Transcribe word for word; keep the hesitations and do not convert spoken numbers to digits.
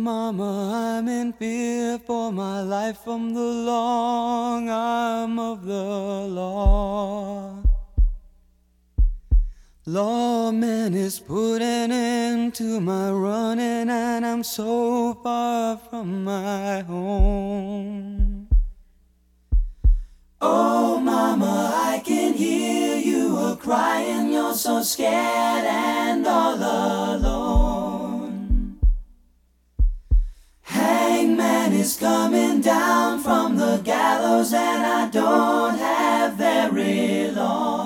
Mama, I'm in fear for my life from the long arm of the law. Lawman is putting an end to my running, and I'm so far from my home. Oh, Mama, I can hear you a-crying. You're so scared and all alone. Hangman is coming down from the gallows, and I don't have very long.